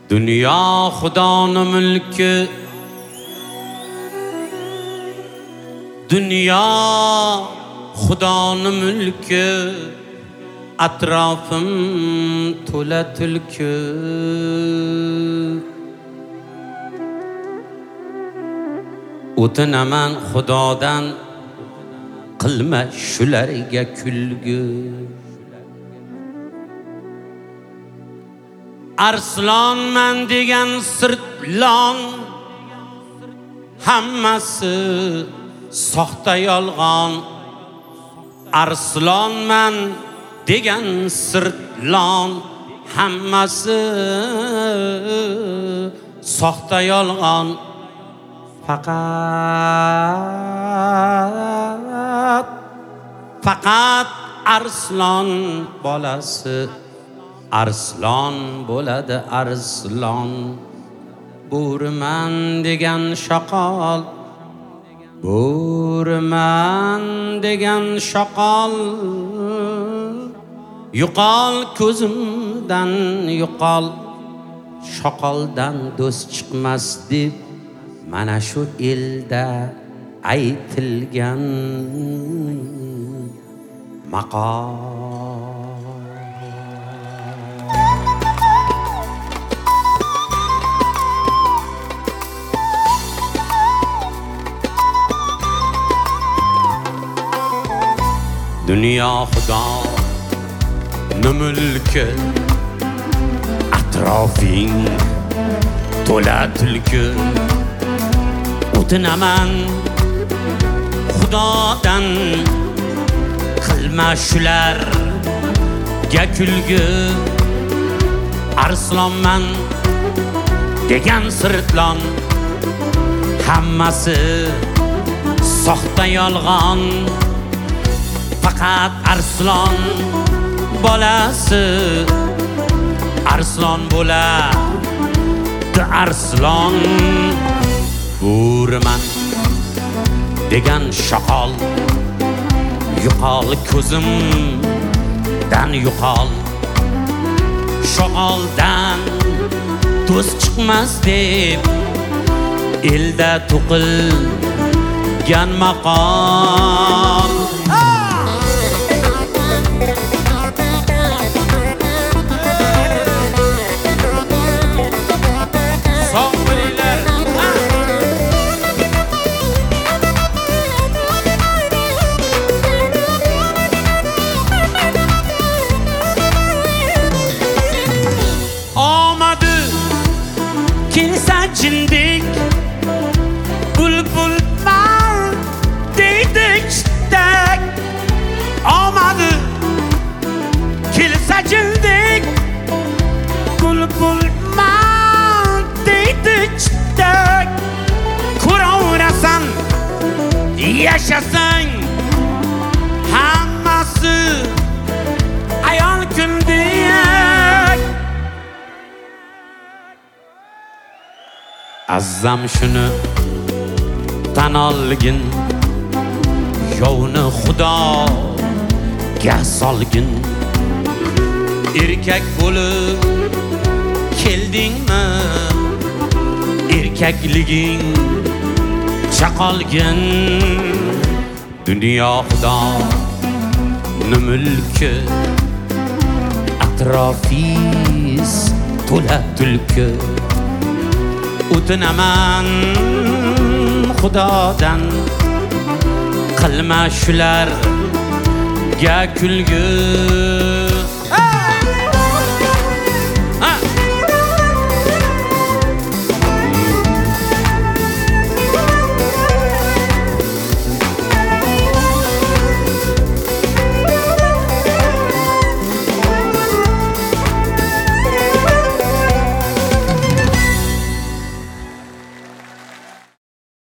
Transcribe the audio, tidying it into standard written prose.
Dünya Xudoning mulki, dünya Xudoning mulki, atrofim to'la tulki. O'tinaman Xudodan, qilma shularga kulgi. Arslonman degan sirtlon, hammasi soxta yolg'on. Arslonman degan sirtlon, hammasi soxta yolg'on. Faqat arslon bolasi arslon bo'ladi, arslon. Bo'riman degan shoqol, bo'riman degan shoqol. Yo'qol ko'zimdan yo'qol, shoqoldan do'st chiqmas deb mana shu elda aytilgan maqol. Dünya Xudoning mulki, atrofing to'la tulki. O'tinaman Xudodan, qilma shularga kulgi. Arslonman degan sirtlon, hammasi soxta yolg'on. Faqat arslon bolasi arslon bo'ladi, arslon. Bo'riman degan shoqol, yo'qol ko'zimdan yo'qol. Shoqoldan do'st chiqmas deb elda to'qilgan maqol. Kelsa jindik, bulbul mal deydi chitak. Omadi kelsa jindik, bulbul mal deydi chitak. Ko'raverasan, yashasang, hammasi ayol kundek. Azzam shuni tan olgin, yovni Xudoga solgin. Erkak bo'lib keldingmi, erkakliging chaqolgin. Dünya Xudoning mulki, atrofingiz to'la tulki. O'tinaman Xudodan, qilma shularga kulgi.